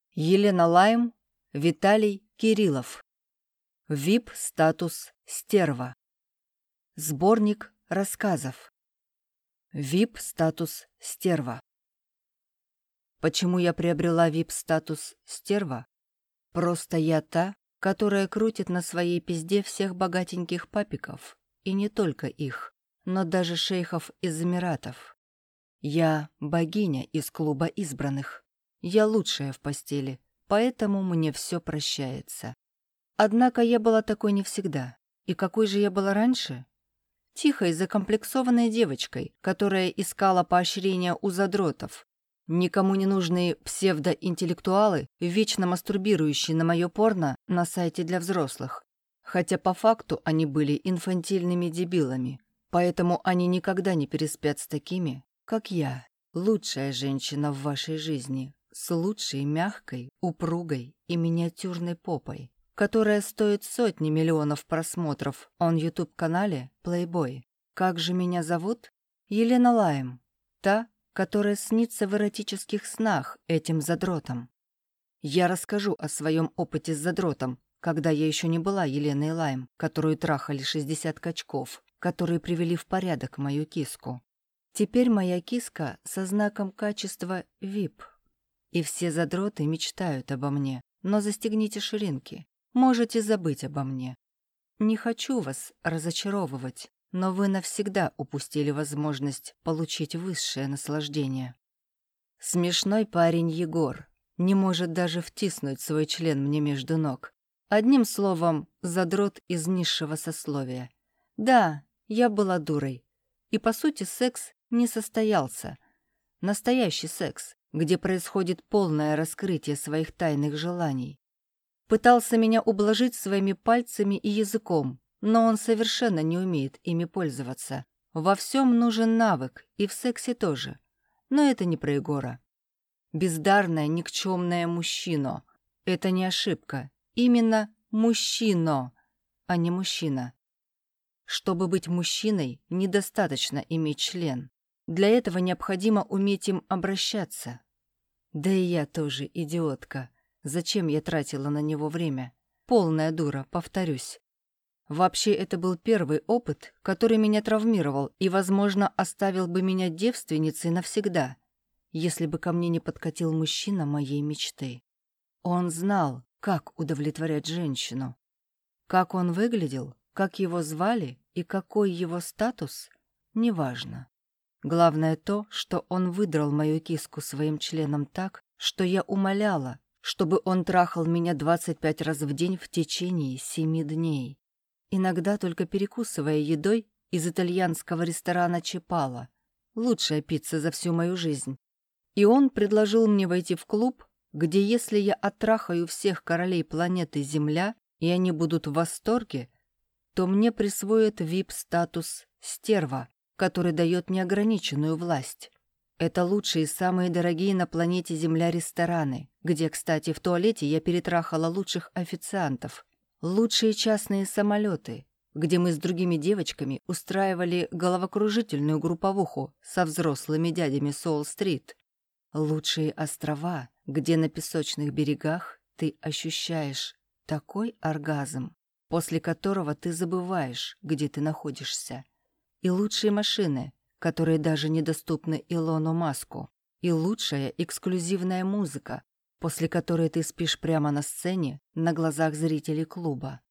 Елена Лайм, Виталий Кириллов. ВИП-статус стерва. Сборник рассказов. ВИП-статус стерва. Почему я приобрела ВИП-статус стерва? Просто я та, которая крутит на своей пизде всех богатеньких папиков. И не только их, но даже шейхов из Эмиратов. Я богиня из клуба избранных. Я лучшая в постели, поэтому мне все прощается. Однако я была такой не всегда. И какой же я была раньше? Тихой, закомплексованной девочкой, которая искала поощрения у задротов. Никому не нужные псевдоинтеллектуалы, вечно мастурбирующие на мое порно на сайте для взрослых. Хотя по факту они были инфантильными дебилами. Поэтому они никогда не переспят с такими, как я. Лучшая женщина в вашей жизни. С лучшей, мягкой, упругой и миниатюрной попой, которая стоит сотни миллионов просмотров на YouTube-канале Playboy. Как же меня зовут? Елена Лайм. Та, которая снится в эротических снах этим задротом. Я расскажу о своем опыте с задротом, когда я еще не была Еленой Лайм, которую трахали 60 качков, которые привели в порядок мою киску. Теперь моя киска со знаком качества VIP. И все задроты мечтают обо мне, но застегните ширинки. Можете забыть обо мне. Не хочу вас разочаровывать, но вы навсегда упустили возможность получить высшее наслаждение. Смешной парень Егор не может даже втиснуть свой член мне между ног. Одним словом, задрот из низшего сословия. Да, я была дурой. И, по сути, секс не состоялся. Настоящий секс, где происходит полное раскрытие своих тайных желаний. Пытался меня ублажить своими пальцами и языком, но он совершенно не умеет ими пользоваться. Во всем нужен навык, и в сексе тоже. Но это не про Егора. Бездарная, никчемная мужчина. Это не ошибка. Именно мужчина, а не мужчина. Чтобы быть мужчиной, недостаточно иметь член. Для этого необходимо уметь им обращаться. Да и я тоже идиотка. Зачем я тратила на него время? Полная дура, повторюсь. Вообще, это был первый опыт, который меня травмировал и, возможно, оставил бы меня девственницей навсегда, если бы ко мне не подкатил мужчина моей мечты. Он знал, как удовлетворять женщину. Как он выглядел, как его звали и какой его статус, неважно. Главное то, что он выдрал мою киску своим членом так, что я умоляла, чтобы он трахал меня 25 раз в день в течение 7 дней. Иногда только перекусывая едой из итальянского ресторана Чепало. Лучшая пицца за всю мою жизнь. И он предложил мне войти в клуб, где если я оттрахаю всех королей планеты Земля, и они будут в восторге, то мне присвоят VIP-статус стерва, который дает неограниченную власть. Это лучшие и самые дорогие на планете Земля рестораны, где, кстати, в туалете я перетрахала лучших официантов. Лучшие частные самолеты, где мы с другими девочками устраивали головокружительную групповуху со взрослыми дядями с Уолл-стрит. Лучшие острова, где на песочных берегах ты ощущаешь такой оргазм, после которого ты забываешь, где ты находишься. И лучшие машины, которые даже недоступны Илону Маску. И лучшая эксклюзивная музыка, после которой ты спишь прямо на сцене на глазах зрителей клуба.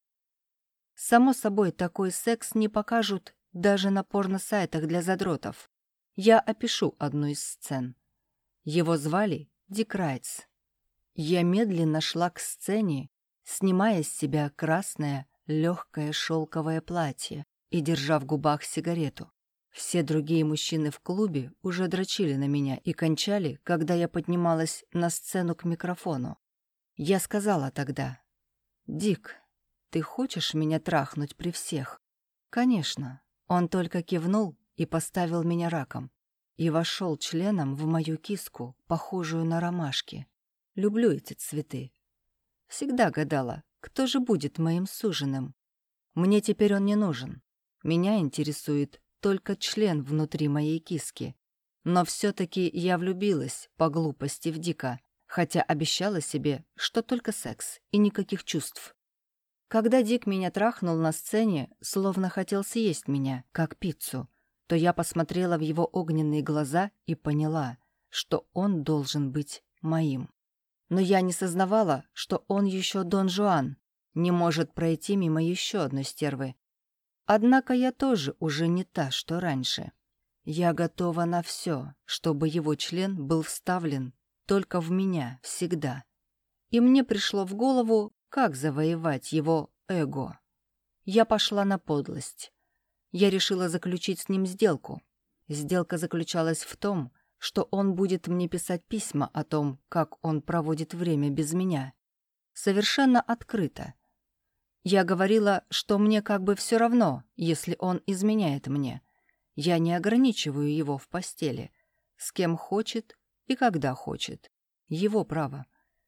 Само собой, такой секс не покажут даже на порно-сайтах для задротов. Я опишу одну из сцен. Его звали Дик Райтс. Я медленно шла к сцене, снимая с себя красное, легкое шелковое платье и держа в губах сигарету. Все другие мужчины в клубе уже дрочили на меня и кончали, когда я поднималась на сцену к микрофону. Я сказала тогда: «Дик, ты хочешь меня трахнуть при всех?» «Конечно». Он только кивнул и поставил меня раком. И вошел членом в мою киску, похожую на ромашки. Люблю эти цветы. Всегда гадала, кто же будет моим суженым. Мне теперь он не нужен. Меня интересует только член внутри моей киски. Но все-таки я влюбилась по глупости в Дика. хотя обещала себе, что только секс и никаких чувств. Когда Дик меня трахнул на сцене, словно хотел съесть меня, как пиццу, то я посмотрела в его огненные глаза и поняла, что он должен быть моим. Но я не сознавала, что он еще Дон Жуан, не может пройти мимо еще одной стервы. Однако я тоже уже не та, что раньше. Я готова на все, чтобы его член был вставлен только в меня всегда. И мне пришло в голову, как завоевать его эго. Я пошла на подлость. Я решила заключить с ним сделку. Сделка заключалась в том, что он будет мне писать письма о том, как он проводит время без меня. Совершенно открыто. Я говорила, что мне как бы все равно, если он изменяет мне. Я не ограничиваю его в постели. С кем хочет и когда хочет. Его право.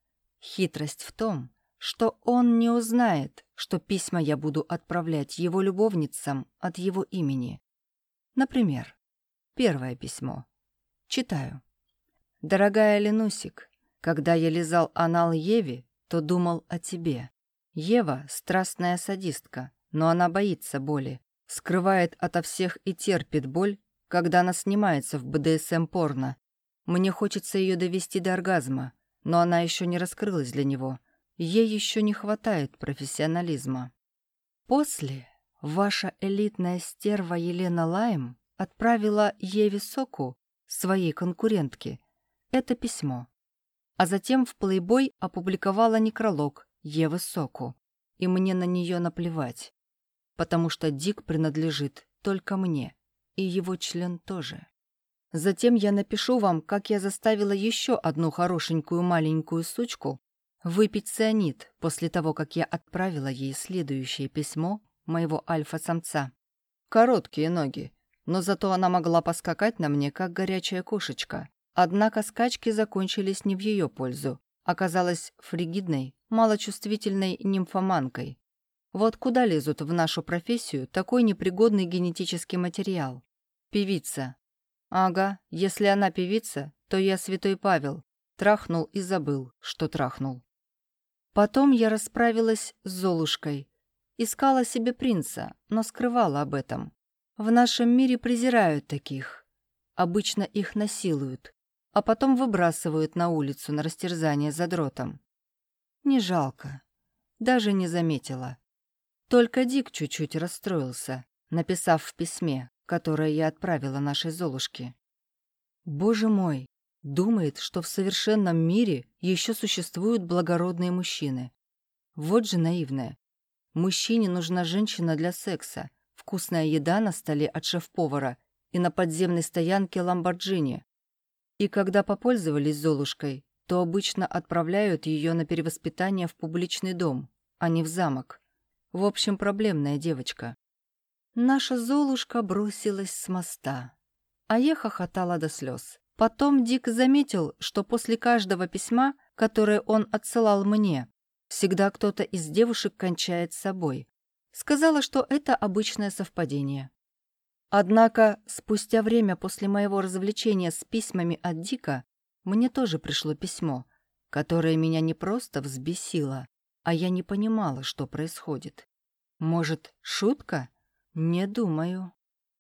Хитрость в том, что он не узнает, что письма я буду отправлять его любовницам от его имени. Например, первое письмо. Читаю. «Дорогая Ленусик, когда я лизал анал Еве, то думал о тебе. Ева — страстная садистка, но она боится боли, скрывает ото всех и терпит боль, когда она снимается в БДСМ-порно. Мне хочется ее довести до оргазма, но она еще не раскрылась для него. Ей еще не хватает профессионализма. После ваша элитная стерва Елена Лайм отправила Еве Соку, своей конкурентке, это письмо, а затем в Playboy опубликовала некролог Евы Соку, и мне на нее наплевать, потому что Дик принадлежит только мне, и его член тоже. Затем я напишу вам, как я заставила еще одну хорошенькую маленькую сучку выпить цианид после того, как я отправила ей следующее письмо моего альфа-самца. Короткие ноги, но зато она могла поскакать на мне, как горячая кошечка. Однако скачки закончились не в ее пользу. Оказалась фригидной, малочувствительной нимфоманкой. Вот куда лезут в нашу профессию такой непригодный генетический материал? Певица. Ага, если она певица, то я святой Павел. Трахнул и забыл, что трахнул. Потом я расправилась с Золушкой. Искала себе принца, но скрывала об этом. В нашем мире презирают таких. Обычно их насилуют, а потом выбрасывают на улицу на растерзание задротом. Не жалко. Даже не заметила. Только Дик чуть-чуть расстроился, написав в письме, которое я отправила нашей Золушке. Боже мой! Думает, что в совершенном мире еще существуют благородные мужчины. Вот же наивная. Мужчине нужна женщина для секса, вкусная еда на столе от шеф-повара и на подземной стоянке Ламборджини. И когда попользовались Золушкой, то обычно отправляют ее на перевоспитание в публичный дом, а не в замок. В общем, проблемная девочка. Наша Золушка бросилась с моста, а я хохотала до слез. Потом Дик заметил, что после каждого письма, которое он отсылал мне, всегда кто-то из девушек кончает с собой. Сказала, что это обычное совпадение. Однако, спустя время после моего развлечения с письмами от Дика, мне тоже пришло письмо, которое меня не просто взбесило, а я не понимала, что происходит. Может, шутка? Не думаю.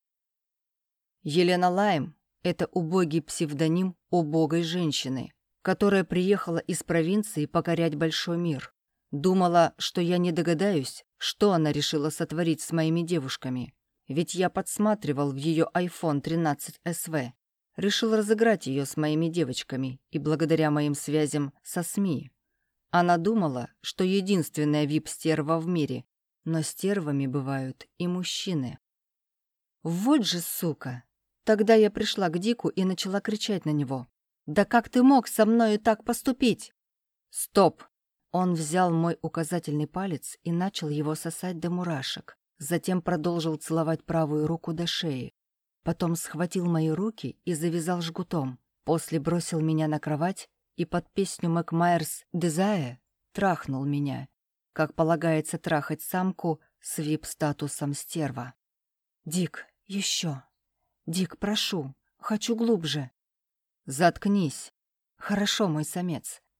Елена Лайм — это убогий псевдоним убогой женщины, которая приехала из провинции покорять большой мир. Думала, что я не догадаюсь, что она решила сотворить с моими девушками. Ведь я подсматривал в ее iPhone 13 SV. Решил разыграть ее с моими девочками и благодаря моим связям со СМИ. Она думала, что единственная вип-стерва в мире, но стервами бывают и мужчины. Вот же сука! Тогда я пришла к Дику и начала кричать на него. «Да как ты мог со мною так поступить?» «Стоп!» Он взял мой указательный палец и начал его сосать до мурашек. Затем продолжил целовать правую руку до шеи. Потом схватил мои руки и завязал жгутом. После бросил меня на кровать и под песню Мэг Майерс «Desire» трахнул меня, как полагается трахать самку с вип-статусом стерва. «Дик, еще! Дик, прошу, хочу глубже!» «Заткнись!» «Хорошо, мой самец,